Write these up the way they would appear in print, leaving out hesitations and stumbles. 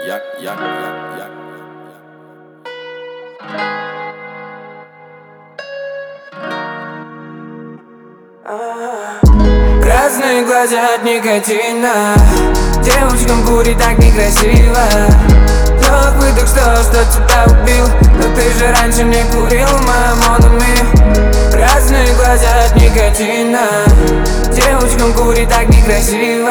Я. Красные глаза от никотина. Девочкам курить так некрасиво. Вдох-выдох, что тебя убил. Но ты же раньше не курил, моя монами. Красные глаза от никотина. Девочкам курить так некрасиво.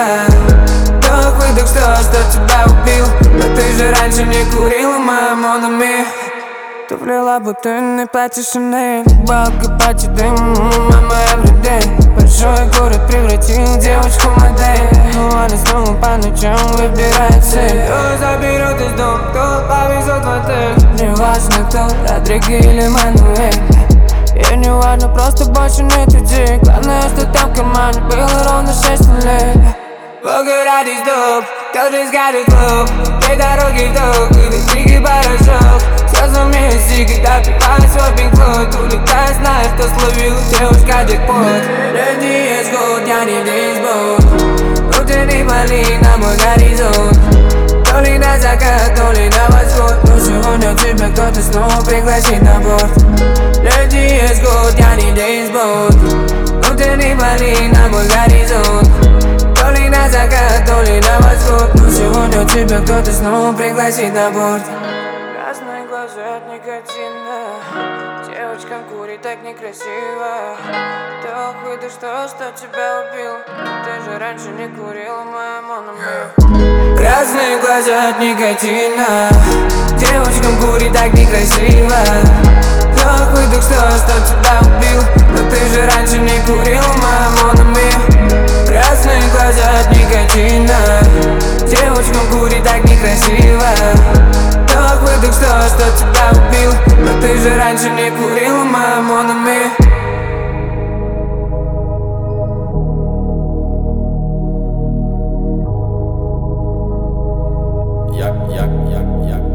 Вдох-выдох, что тебя убил. Но ты же раньше не курил, моя монами. Ты плела бутыльный платье Шанель. Балка пати дым, мама everyday. Большой город превратил девочку в модель. Но она снова по ночам выбирает цель. Кто заберет из дома, кто повезет в отель. Не важно кто, Родриго или Мануэль. И не важно, просто больше нет идей. Главное, что там в команде было ровно 6 лет. Погорать доп, кто-то скажет клуб. Две дороги вдох, и тихий порошок. Слезы вместе, когда пивает свой пинг-флойд. Улетая, зная, что словила девушка джекпот. Летний есть год, я не бейсбол. Внутренний малин на мой горизонт. То ли на закат, то ли на восход. Но сегодня тебя кто-то снова пригласит на борт. Летний есть год, я не бейсбол. Внутренний малин на мой горизонт. То ли на закат, то ли на восход. Но сегодня тебя кто-то снова пригласит на борт. Красные глаза от никотина. Девочкам курить так некрасиво. Вдох-выдох, что тебя убил. Ты же раньше не курила, моя монами. Красные глаза от никотина. Девочкам курить так некрасиво. Вдох-выдох, что тебя убил. Но ты же раньше не курила, моя монами. Красные глаза от никотина. Девочкам курить так некрасиво. Вдох-выдох, что тебя убил. Но ты же раньше не курила, моя монами. Я.